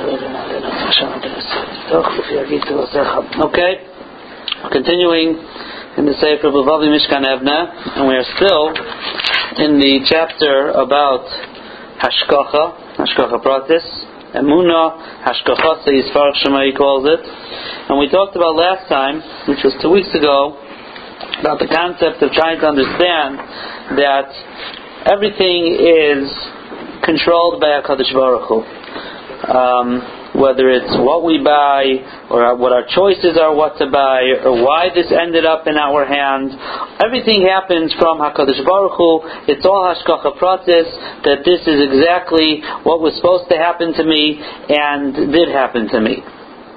Okay, continuing in the Sefer Bavavi Mishkan Evna, and we are still in the chapter about Hashkacha Pratis, Emunah, Hashkacha Yisfarach Shema he calls it. And we talked about last time, which was 2 weeks ago, about the concept of trying to understand that everything is controlled by HaKadosh Baruch Hu. Whether it's what we buy, or what our choices are what to buy, or why this ended up in our hands, everything happens from HaKadosh Baruch Hu. It's all Hashkacha Pratis, that this is exactly what was supposed to happen to me, and did happen to me.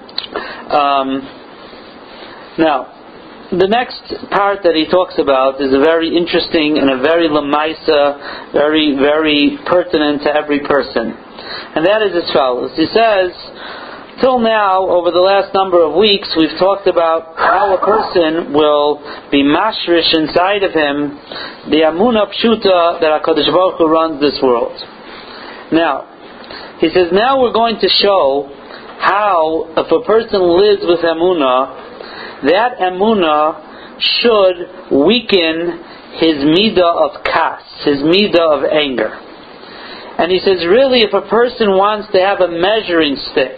Now, the next part that he talks about is a very interesting and a very lamaisa, very, very pertinent to every person. And that is as follows. He says, till now, over the last number of weeks, we've talked about how a person will be mashrish inside of him the Amunah Pshuta that HaKadosh Baruch Hu runs this world. Now, he says, now we're going to show how, if a person lives with Amunah, that Amunah should weaken his midah of kas, his midah of anger. And he says, really, if a person wants to have a measuring stick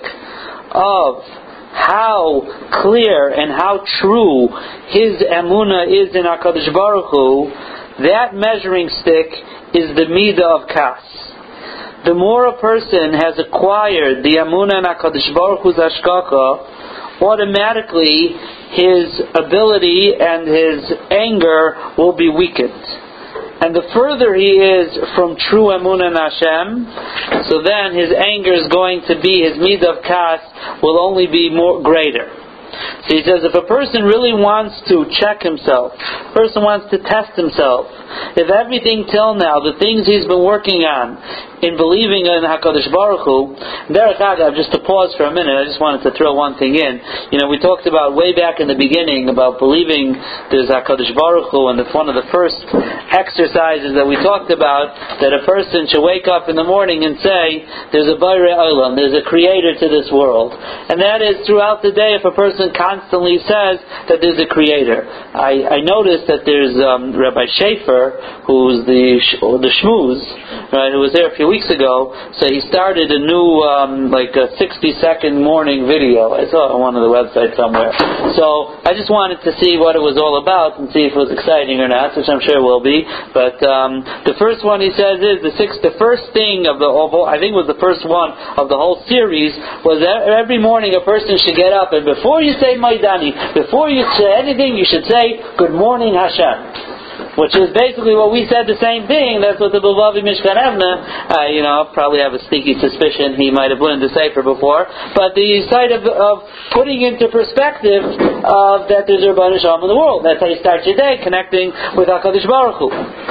of how clear and how true his emunah is in HaKadosh Baruch Hu, that measuring stick is the midah of kas. The more a person has acquired the emunah in HaKadosh Baruch Hu's hashkacha, automatically his ability and his anger will be weakened. And the further he is from true emunah in Hashem, so then his anger is going to be, his midah of kas will only be more greater. So he says, if a person really wants to check himself, a person wants to test himself, if everything till now, the things he's been working on, in believing in HaKadosh Baruch Hu, Derech Agav, just to pause for a minute, I just wanted to throw one thing in. We talked about way back in the beginning about believing there's HaKadosh Baruch Hu, and that's one of the first exercises that we talked about, that a person should wake up in the morning and say, there's a Borei Olam, there's a creator to this world. And that is throughout the day, if a person constantly says that there's a creator. I noticed that there's Rabbi Schaefer, who's the shmooze, right, who was there a few weeks ago, so he started a new a 60-second morning video. I saw it on one of the websites somewhere. So I just wanted to see what it was all about and see if it was exciting or not, which I'm sure it will be. But the first one he says is the first thing of the whole, I think it was the first one of the whole series, was that every morning a person should get up and before you say Maidani, before you say anything, you should say Good morning Hashem. Which is basically what we said, the same thing. That's what the Bavavi Mishkan Evna, probably have a sneaky suspicion he might have learned the Sefer before. But the side of putting into perspective that there's a Rebbeinu Shalom in the world. That's how you start your day, connecting with HaKadosh Baruch Hu.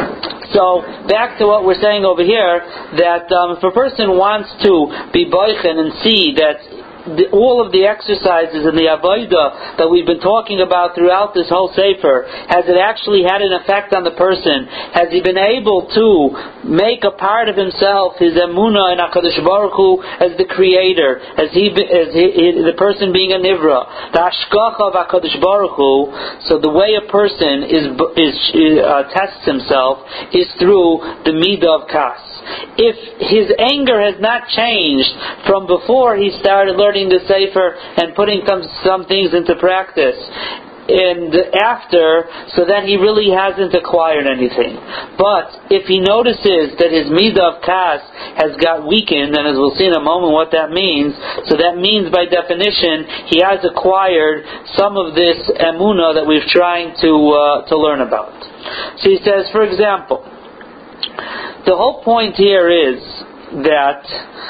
So, back to what we're saying over here, that if a person wants to be boichen and see that all of the exercises and the avodah that we've been talking about throughout this whole sefer, has it actually had an effect on the person? Has he been able to make a part of himself, his emunah in HaKadosh Baruch Hu as the creator, as the person being a nivra, the hashkacha of HaKadosh Baruch Hu? So the way a person tests himself is through the midah of kas. If his anger has not changed from before he started learning the Sefer and putting some things into practice, and after, so then he really hasn't acquired anything. But if he notices that his midah of kas has got weakened, and as we'll see in a moment what that means, so that means by definition he has acquired some of this emunah that we're trying to learn about. So he says, for example, the whole point here is that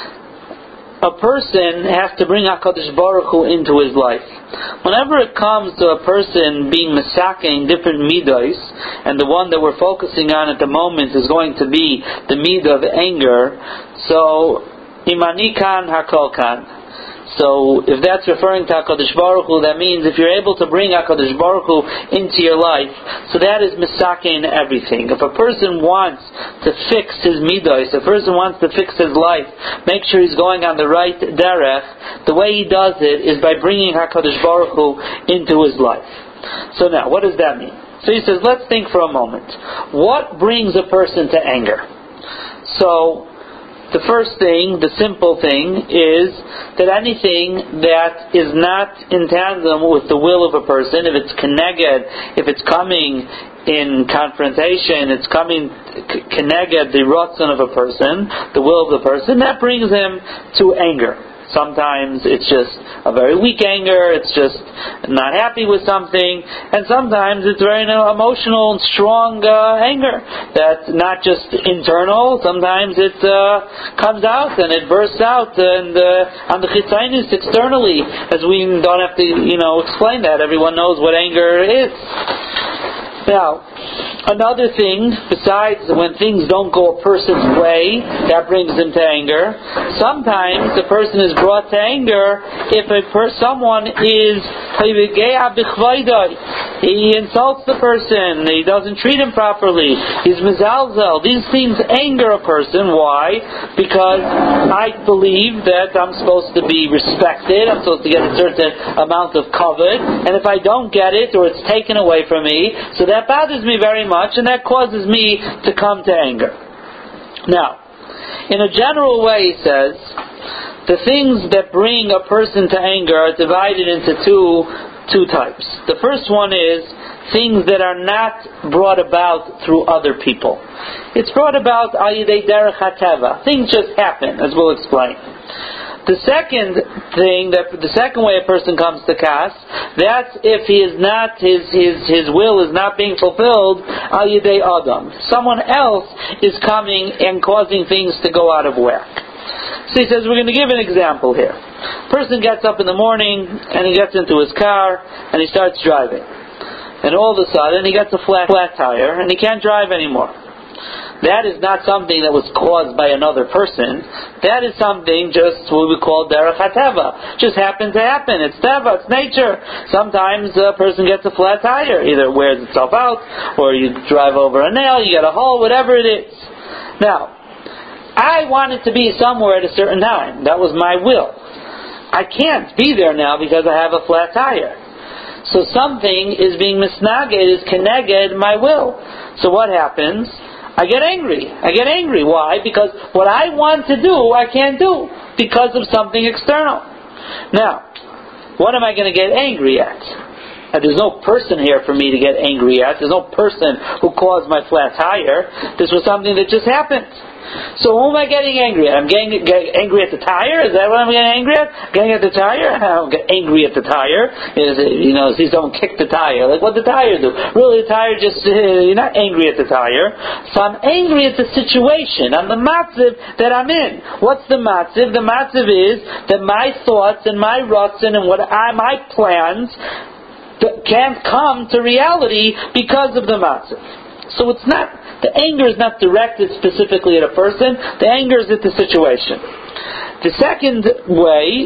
a person has to bring HaKadosh Baruch Hu into his life. Whenever it comes to a person being mesaking different midos, and the one that we're focusing on at the moment is going to be the midah of anger, so imani kan hakol kan. So if that's referring to HaKadosh Baruch Hu, that means if you're able to bring HaKadosh Baruch Hu into your life, so that is misakein everything. If a person wants to fix his midos, if a person wants to fix his life, make sure he's going on the right derech, the way he does it is by bringing HaKadosh Baruch Hu into his life. So now, what does that mean? So he says, let's think for a moment. What brings a person to anger? So, the first thing, the simple thing, is that anything that is not in tandem with the will of a person, if it's keneged, if it's coming in confrontation, it's coming keneged the ratzon of a person, the will of the person, that brings him to anger. Sometimes it's just a very weak anger, it's just not happy with something, and sometimes it's very emotional and strong anger that's not just internal, sometimes it comes out and it bursts out and on the chitzainis externally, as we don't have to explain that, everyone knows what anger is. Now, another thing, besides when things don't go a person's way, that brings him to anger. Sometimes the person is brought to anger if someone is he insults the person, he doesn't treat him properly, he's mizalzel. These things anger a person. Why? Because I believe that I'm supposed to be respected, I'm supposed to get a certain amount of kavod, and if I don't get it or it's taken away from me, so that bothers me very much, and that causes me to come to anger. Now, in a general way, he says, the things that bring a person to anger are divided into two types. The first one is things that are not brought about through other people. It's brought about al yidei derech hateva. Things just happen, as we'll explain. The second way a person comes to kas, that's if he is not, his will is not being fulfilled al yidei adam. Someone else is coming and causing things to go out of whack. So he says, we're going to give an example here. Person gets up in the morning and he gets into his car and he starts driving. And all of a sudden he gets a flat tire and he can't drive anymore. That is not something that was caused by another person. That is something just what we call derech hateva. Just happened to happen. It's teva, it's nature. Sometimes a person gets a flat tire. Either it wears itself out, or you drive over a nail, you get a hole, whatever it is. Now, I wanted to be somewhere at a certain time. That was my will. I can't be there now because I have a flat tire. So something is being misnaged, is keneged my will. So what happens? I get angry. Why? Because what I want to do, I can't do because of something external. Now, what am I going to get angry at? And there's no person here for me to get angry at. There's no person who caused my flat tire. This was something that just happened. So who am I getting angry at? I'm getting angry at the tire? Is that what I'm getting angry at? Getting at the tire? I don't get angry at the tire. See someone kick the tire. Like, what did the tire do? Really, the tire just, you're not angry at the tire. So I'm angry at the situation. I'm the matziv that I'm in. What's the matziv? The matziv is that my thoughts and my rutzin and my plans can't come to reality because of the matziv. So it's not, the anger is not directed specifically at a person, the anger is at the situation. The second way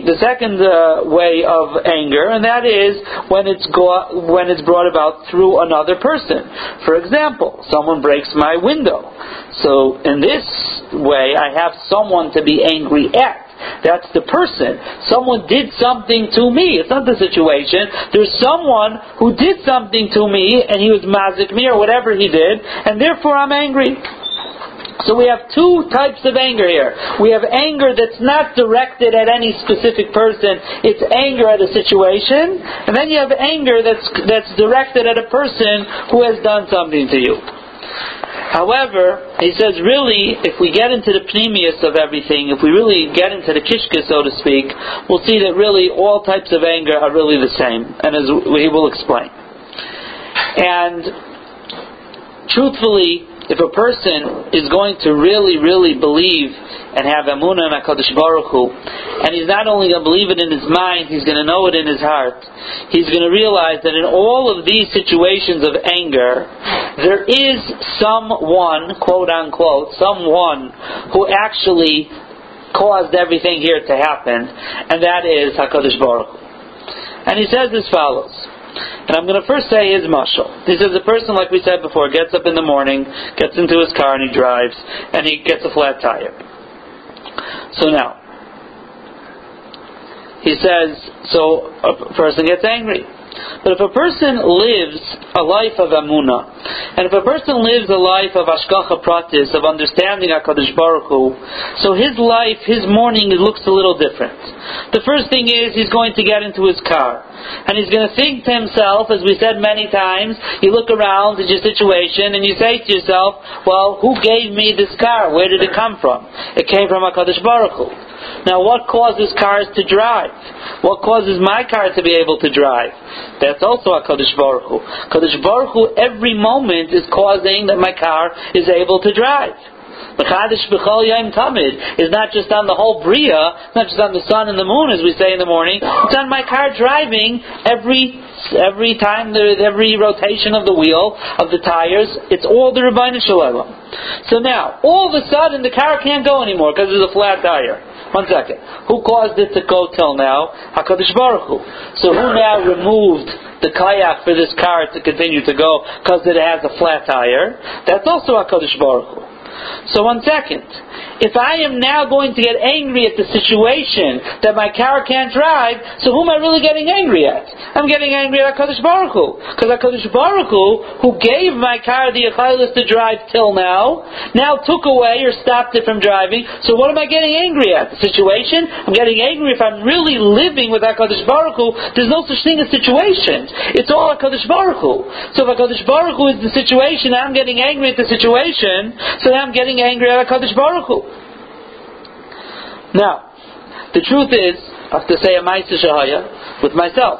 of anger, and that is when it's brought about through another person. For example, someone breaks my window. So in this way, I have someone to be angry at. That's the person. Someone did something to me. It's not the situation. There's someone who did something to me and he was mazik me or whatever he did, and therefore I'm angry. So we have two types of anger here. We have anger that's not directed at any specific person. It's anger at a situation. And then you have anger that's directed at a person who has done something to you. However, he says, really, if we get into the pneumius of everything, if we really get into the kishka, so to speak, we'll see that really all types of anger are really the same, and as he will explain. And truthfully, if a person is going to really, really believe and have emunah in HaKadosh Baruch Hu, and he's not only going to believe it in his mind, he's going to know it in his heart, he's going to realize that in all of these situations of anger, there is someone, quote unquote, someone who actually caused everything here to happen, and that is HaKadosh Baruch Hu. And he says as follows. And I'm going to first say his mashal. He says a person, like we said before, gets up in the morning, gets into his car and he drives, and he gets a flat tire. So now, he says, so a person gets angry. But if a person lives a life of Amunah, and if a person lives a life of Ashkacha Pratis, of understanding HaKadosh Baruch Hu, so his life, his morning, it looks a little different. The first thing is, he's going to get into his car, and he's going to think to himself, as we said many times, you look around at your situation, and you say to yourself, well, who gave me this car? Where did it come from? It came from HaKadosh Baruch Hu. Now, what causes cars to drive? What causes my car to be able to drive? That's also HaKadosh Baruch Hu. HaKadosh Baruch Hu every moment is causing that my car is able to drive. L'chadash b'chol yom tamid is not just on the whole bria, not just on the sun and the moon, as we say in the morning. It's on my car driving every time, every rotation of the wheel, of the tires. It's all the Rebbeinu Shalom. So now, all of a sudden, the car can't go anymore because there's a flat tire. 1 second. Who caused it to go till now? HaKadosh Baruch Hu. So who now removed the kayak for this car to continue to go because it has a flat tire? That's also HaKadosh Baruch Hu. So 1 second. If I am now going to get angry at the situation that my car can't drive, so who am I really getting angry at? I'm getting angry at HaKadosh Baruch Hu. Because HaKadosh Baruch Hu, who gave my car the Yechilas to drive till now took away or stopped it from driving. So what am I getting angry at? The situation? I'm getting angry if I'm really living with HaKadosh Baruch Hu. There's no such thing as situations. It's all HaKadosh Baruch Hu. So if HaKadosh Baruch Hu is the situation, I'm getting angry at the situation, so now I'm getting angry at HaKadosh Baruch Hu. Now, the truth is, I have to say a Ma'aseh Shahaya with myself.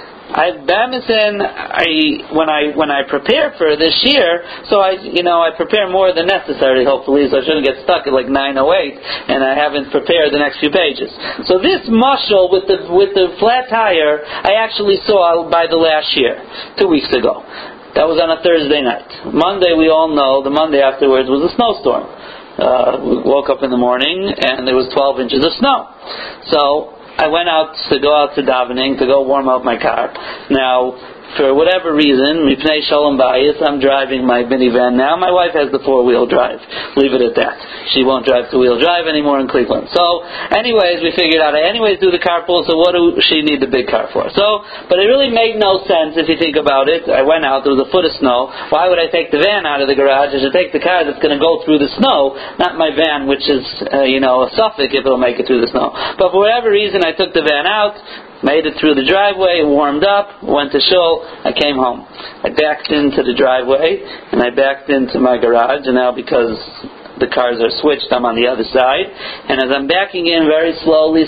When I prepare for this year, so I prepare more than necessary, hopefully, so I shouldn't get stuck at like 9:08, and I haven't prepared the next few pages. So this mashal with the flat tire, I actually saw by the last year, 2 weeks ago. That was on a Thursday night. Monday, we all know, the Monday afterwards was a snowstorm. We woke up in the morning and there was 12 inches of snow. So I went out to davening, to go warm up my car. Now, for whatever reason, mipnei shalom bayis, I'm driving my minivan now. My wife has the 4-wheel drive. Leave it at that. She won't drive 2-wheel drive anymore in Cleveland. So, anyways, we figured out, do the carpool, so what do she need the big car for? So, but it really made no sense if you think about it. I went out, there was a foot of snow. Why would I take the van out of the garage? I should take the car that's going to go through the snow, not my van, which is, a Suffolk if it'll make it through the snow. But for whatever reason, I took the van out, made it through the driveway, warmed up, went to shul, I came home. I backed into the driveway, and I backed into my garage, and now because the cars are switched, I'm on the other side, and as I'm backing in very slowly,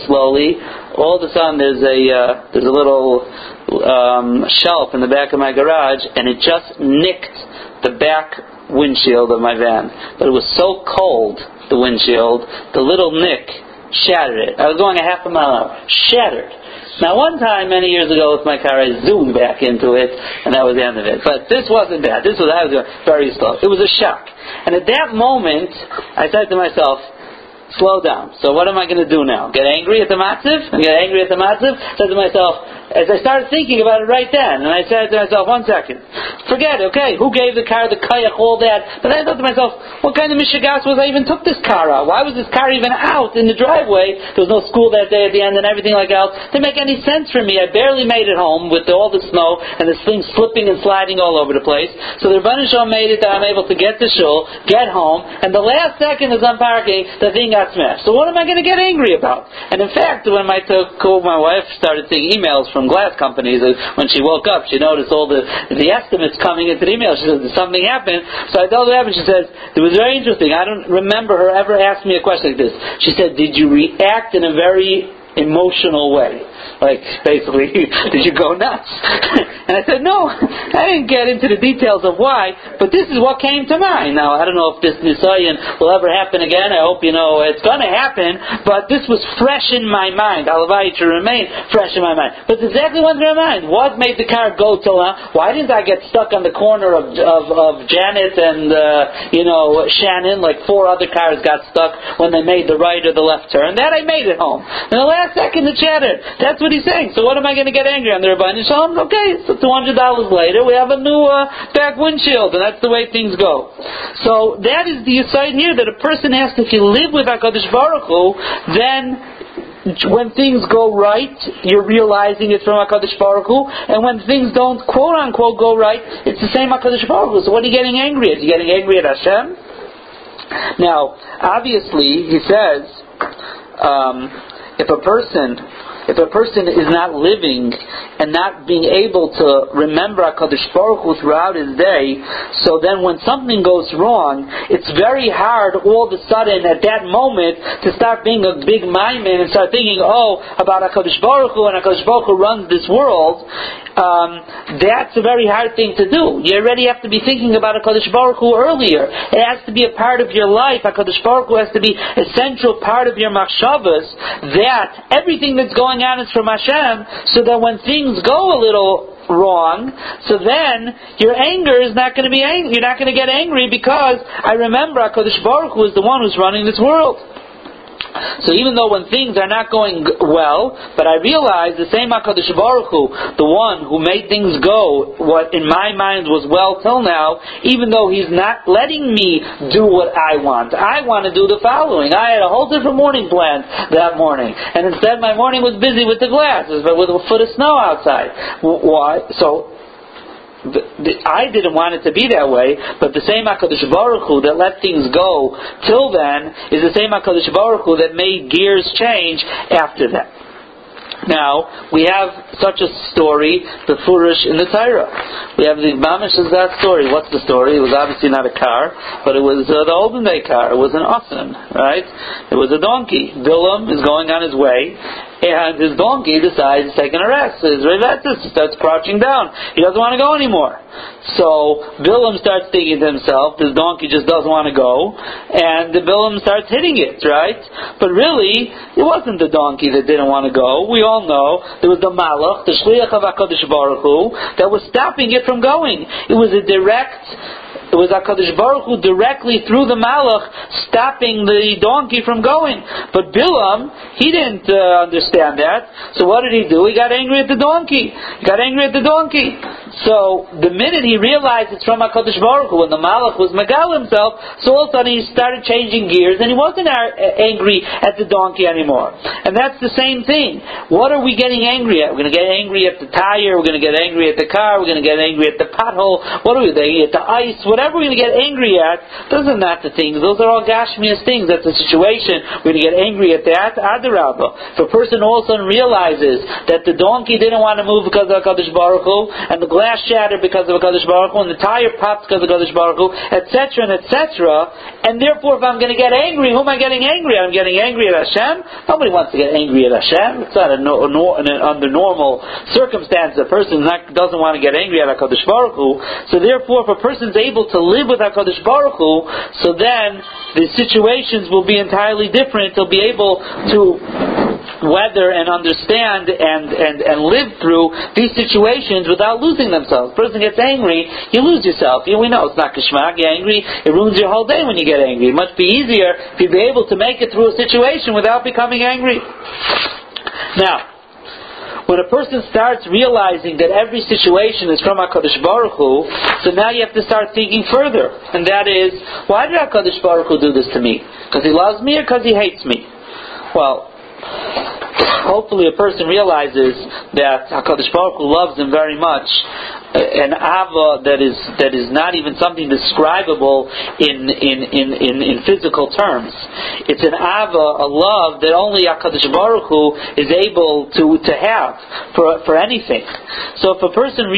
all of a sudden there's a little shelf in the back of my garage, and it just nicked the back windshield of my van. But it was so cold, the windshield, the little nick shattered it. I was going a half a mile an hour. Shattered. Now, one time, many years ago, with my car, I zoomed back into it, and that was the end of it. But this wasn't bad. I was going very slow. It was a shock. And at that moment, I said to myself, slow down. So what am I going to do now? Get angry at the matziv? Said to myself, as I started thinking about it right then, and I said to myself, 1 second, forget it, okay, who gave the car, the kayak, all that, but I thought to myself, what kind of mishigas was I even took this car out? Why was this car even out in the driveway? There was no school that day at the end and everything like else. Didn't make any sense for me. I barely made it home with all the snow and this thing slipping and sliding all over the place. So the Rebbeinu Shalom made it that I'm able to get to shul, get home, and the last second as I'm parking, the thing got smashed. So what am I going to get angry about? And in fact, when my wife started seeing emails from glass companies, when she woke up, she noticed all the estimates coming into the email. She said, something happened. So I told her what happened. She says, it was very interesting. I don't remember her ever asking me a question like this. She said, did you react in a very emotional way. Like, basically, did you go nuts? And I said, no, I didn't get into the details of why, but this is what came to mind. Now, I don't know if this Nisayan will ever happen again. I hope you know it's going to happen, but this was fresh in my mind. Halavai to remain fresh in my mind. But exactly what's in my mind. What made the car go till now? Why didn't I get stuck on the corner of Janet and, Shannon, like 4 other cars got stuck when they made the right or the left turn? That I made it home. In the last second, it shattered. That's what he's saying. So what am I going to get angry on the Rabban Shalom? Okay, so $200 later, we have a new back windshield, and that's the way things go. So that is the aside here, that a person has to, if you live with HaKadosh Baruch Hu, then when things go right, you're realizing it's from HaKadosh Baruch Hu, and when things don't, quote unquote, go right, it's the same HaKadosh Baruch Hu. So what are you getting angry at? Are you getting angry at Hashem? Now, obviously, he says, if a person is not living and not being able to remember HaKadosh Baruch Hu throughout his day, so then when something goes wrong, it's very hard all of a sudden at that moment to start being a big mind-man and start thinking, about HaKadosh Baruch Hu, and HaKadosh Baruch Hu runs this world. That's a very hard thing to do. You already have to be thinking about HaKadosh Baruch Hu earlier. It has to be a part of your life. HaKadosh Baruch Hu has to be a central part of your machshavas, that everything that's going on is from Hashem, so that when things go a little wrong, so then your anger is not going to be angry. You're not going to get angry because I remember HaKadosh Baruch Hu is the one who's running this world. So even though when things are not going well, but I realize the same HaKadosh Baruch Hu, the one who made things go what in my mind was well till now, even though he's not letting me do what I want to do the following. I had a whole different morning planned that morning, and instead my morning was busy with the glasses, but with a foot of snow outside. Why? So I didn't want it to be that way, but the same HaKadosh Baruch Hu that let things go till then is the same HaKadosh Baruch Hu that made gears change after that. Now, we have such a story, the Furish in the Torah. We have the Mamish is that story. What's the story? It was obviously not a car, but it was the olden day car. It was an oxen, right? It was a donkey. Bilam is going on his way, and his donkey decides to take a rest. His Revetus starts crouching down. He doesn't want to go anymore. So Bilam starts thinking to himself, this donkey just doesn't want to go, and Bilam starts hitting it, right? But really, it wasn't the donkey that didn't want to go. We all know there was the Malach, the Shliach of HaKadosh Baruch Hu, that was stopping it from going. It was HaKadosh Baruch Hu directly through the Malach stopping the donkey from going. But Bilam, he didn't understand that. So what did he do? He got angry at the donkey. So the minute he realized it's from HaKadosh Baruch Hu, when the Malach was Megal himself, so all of a sudden he started changing gears, and he wasn't angry at the donkey anymore. And that's the same thing. What are we getting angry at? We're going to get angry at the tire, we're going to get angry at the car, we're going to get angry at the pothole, what are we getting at the ice, whatever we're going to get angry at, those are not the things, those are all Gashmias things, that's the situation. We're going to get angry at that, Adarabba. If a person all of a sudden realizes that the donkey didn't want to move because of HaKadosh Baruch Hu, and the glass shattered because of HaKadosh Baruch Hu, and the tire popped because of HaKadosh Baruch Hu, etc., and therefore if I'm going to get angry, who am I getting angry at? I'm getting angry at Hashem? Nobody wants to get angry at Hashem. It's not under normal circumstances. A person doesn't want to get angry at HaKadosh Baruch Hu. So therefore, if a person's able to live with HaKadosh Baruch Hu, so then the situations will be entirely different. They'll be able to weather and understand and live through these situations without losing themselves. A person gets angry, you lose yourself. We know it's not kishmak. You're angry, it ruins your whole day when you get angry. It must be easier if you'd be able to make it through a situation without becoming angry. Now, when a person starts realizing that every situation is from HaKadosh Baruch Hu, so now you have to start thinking further. And that is, why did HaKadosh Baruch Hu do this to me? Because he loves me or because he hates me? Well, hopefully a person realizes that HaKadosh Baruch Hu loves him very much, an ava that is not even something describable in physical terms. It's an ava, a love that only HaKadosh Baruch Hu is able to have for anything. So if a person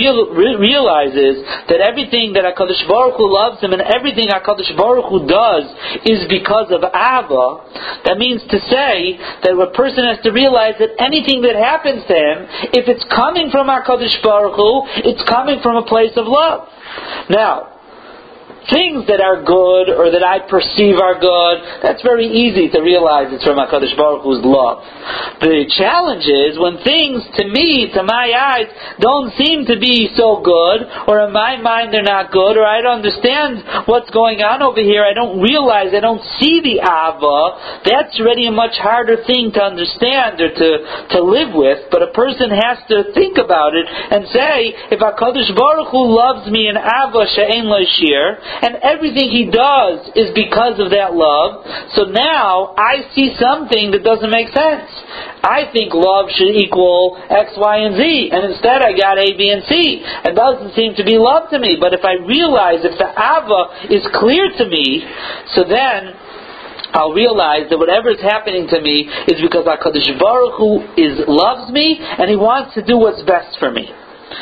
realizes that everything that HaKadosh Baruch Hu loves him and everything HaKadosh Baruch Hu does is because of ava, that means to say that a person has to realize that anything that happens to him, if it's coming from HaKadosh Baruch Hu, it's coming from a place of love. Now, things that are good or that I perceive are good, that's very easy to realize it's from HaKadosh Baruch Hu's love. The challenge is when things, to me, to my eyes, don't seem to be so good, or in my mind they're not good, or I don't understand what's going on over here, I don't realize, I don't see the Ava, that's already a much harder thing to understand or to live with, but a person has to think about it and say, if HaKadosh Baruch Hu loves me in Ava she'ein lo shir, and everything He does is because of that love, so now I see something that doesn't make sense. I think love should equal X, Y, and Z, and instead I got A, B, and C. It doesn't seem to be love to me, but if I realize, if the Ava is clear to me, so then I'll realize that whatever is happening to me is because HaKadosh Baruch Hu loves me, and He wants to do what's best for me.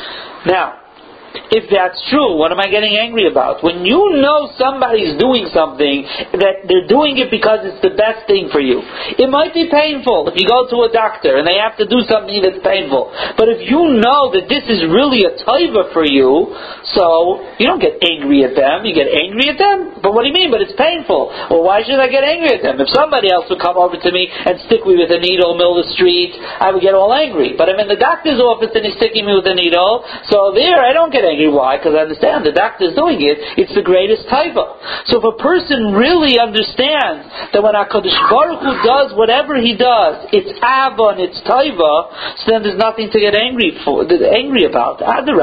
Now, if that's true, what am I getting angry about? When you know somebody's doing something, that they're doing it because it's the best thing for you. It might be painful if you go to a doctor and they have to do something that's painful. But if you know that this is really a taiva for you, so you don't get angry at them, you get angry at them. But what do you mean? But it's painful. Well, why should I get angry at them? If somebody else would come over to me and stick me with a needle in the middle of the street, I would get all angry. But I'm in the doctor's office and he's sticking me with a needle, so there I don't get angry. Why? Because I understand the doctor is doing it. It's the greatest taiva. So if a person really understands that when HaKadosh Baruch Hu does whatever He does, it's ava and it's taiva, so then there's nothing to get angry about.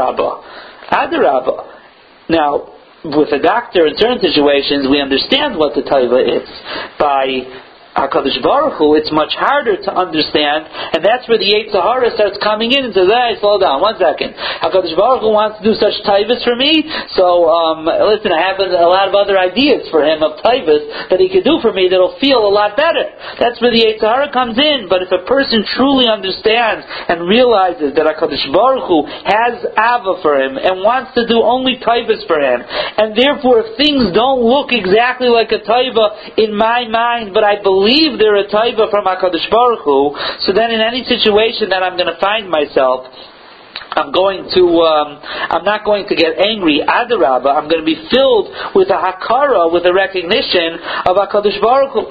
Adarabba. Now, with a doctor in certain situations, we understand what the taiva is. By HaKadosh Baruch Hu, it's much harder to understand, and that's where the Yetzer Hara starts coming in and says, hey, slow down, 1 second. HaKadosh Baruch Hu wants to do such taivas for me, so listen, I have a lot of other ideas for him of taivas that he could do for me that'll feel a lot better. That's where the Yetzer Hara comes in. But if a person truly understands and realizes that HaKadosh Baruch Hu has Ava for him and wants to do only taivas for him, and therefore if things don't look exactly like a taiva in my mind, but I believe they're a taiva from HaKadosh Baruch Hu, so then in any situation that I'm going to find myself, I'm not going to get angry. Adarabba, I'm going to be filled with a hakara, with a recognition of HaKadosh Baruch Hu.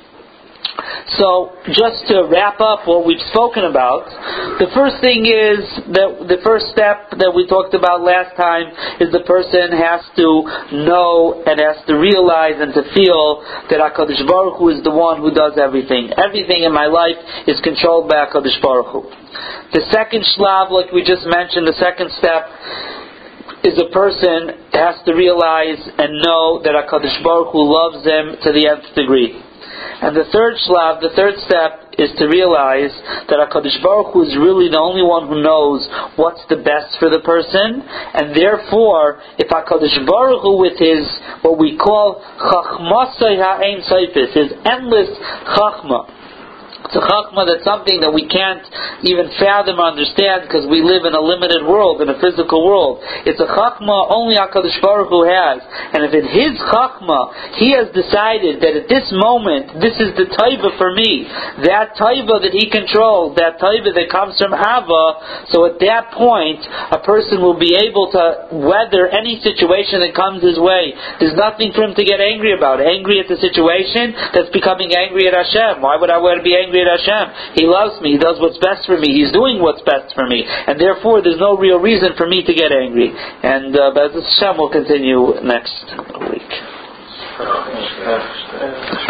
So, just to wrap up what we've spoken about, the first thing is that the first step that we talked about last time is the person has to know and has to realize and to feel that HaKadosh Baruch Hu is the one who does everything. Everything in my life is controlled by HaKadosh Baruch Hu. The second shlav, like we just mentioned, the second step is a person has to realize and know that HaKadosh Baruch Hu loves them to the nth degree. And the third shlav, the third step, is to realize that HaKadosh Baruch Hu is really the only one who knows what's the best for the person, and therefore, if HaKadosh Baruch Hu with His, what we call Chachmasai Ha'ein Seifis, His endless Chachma, it's a chachma that's something that we can't even fathom or understand because we live in a limited world, in a physical world. It's a chachma only HaKadosh Baruch Hu has. And if in His chachma He has decided that at this moment, this is the taiva for me, that taiva that He controls, that taiva that comes from Ava, so at that point, a person will be able to weather any situation that comes his way. There's nothing for him to get angry about. Angry at the situation that's becoming angry at Hashem. Why would I want to be angry at Hashem? He loves me. He does what's best for me. He's doing what's best for me. And therefore, there's no real reason for me to get angry. And B'ezras Hashem will continue next week.